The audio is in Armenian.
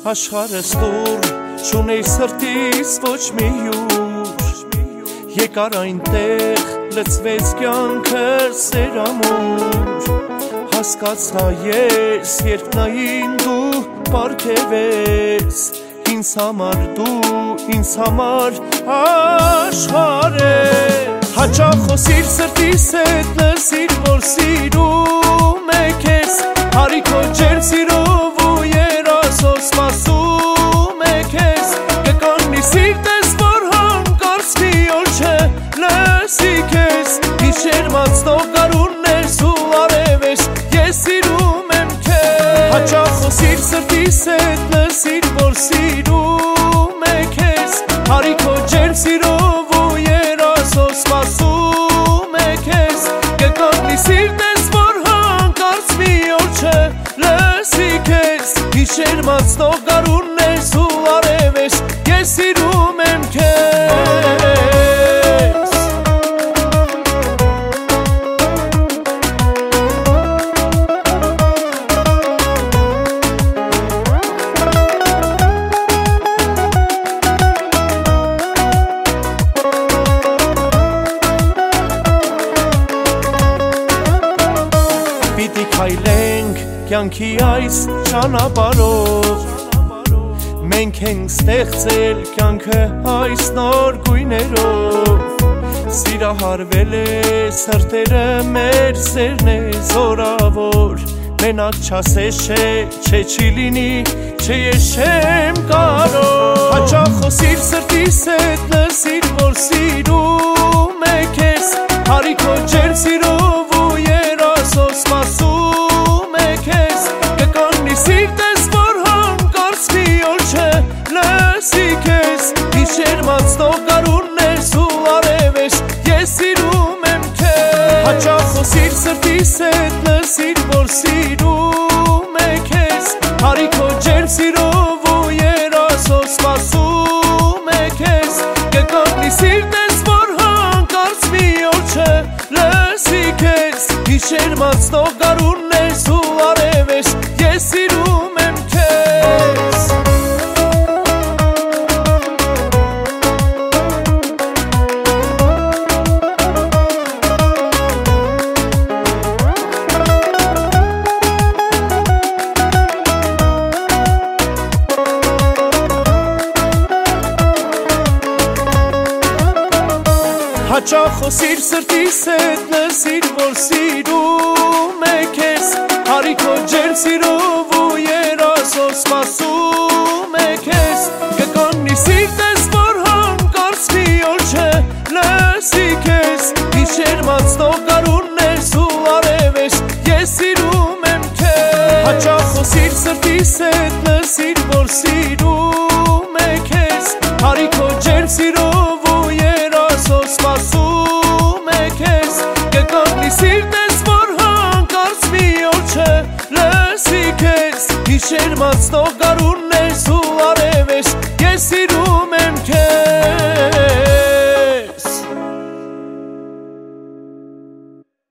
Աշխարհս դուր չունեի սրտիս ոչ մի յուր Եկար այնտեղ լցվեց կյանքը սերամուր Հասկացա ես երբ նային դու պարգևես Ինձ համար դու ինձ համար աշխարհ ես Հաճախոսիր սրտիս հետ լսիր որ սիրում է քեզ Հարիքո ջերմ սիրով ու երազով սպասում է քեզ Կկանգնի սիրտես որ հանկարծ մի օր չէ լսի քեզ Գիշեր մածնող գարուններս ու արևես ես սիրում եմ քեզ Հաճախոսիր սրտիս հետ լսիր որ սիրում է քեզ Հարիքո ջերմ սիրով ու երազով սպասում է քեզ Կկանգնի սիրտես որ հանկարծ մի օր չէ լսի քեզ Գիշեր մածնող գարուններս ու արևես ես սիրում եմ քեզ Պիտի քայլենք կյանքի այս ճանապարհով Մենք ենք ստեղծել կյանքը այս նոր գույներով Սիրահարվել է սրտերը մեր սերն է զորավոր Մենակ չասես չէ չի լինի չէ ես չեմ կարող Հաճախոսիր սրտիս հետ լսիր որ սիրում է քեզ Հարիքո ջերմ սիրով ու երազով սպասում է քեզ Կկանգնի սիրտես որ հանկարծ մի օր չէ լսի քեզ Գիշեր մածնող գարուններս ու արևես ես սիրում եմ քեզ Հաճախոսիր սրտիս հետ լսիր որ սիրում է քեզ Հարիքո ջերմ սիրով ու երազով սպասում է քեզ Կկանգնի սիրտես որ հանկարծ մի օր չէ լսի քեզ Գիշեր մածնող գարուններս ու արևես ես սիրում եմ քեզ Հաճախոսիր սրտիս հետ լսիր որ սիրում է քեզ Հարիքո ջերմ սիրով ու երազով սպասում է քեզ Կկանգնի սիրտես որ հանկարծ մի օր չէ լսի քեզ Գիշեր մածնող գարուններս ու արևես ես սիրում եմ քեզ Հաճախոսիր սրտիս հետ լսիր որ սիրում է քեզ Հարիքո ջերմ սիրով ու երազով սպասում է քեզ Կկանգնի սիրտես որ հանկարծ մի օր չէ լսի քեզ Գիշեր մածնող գարուններս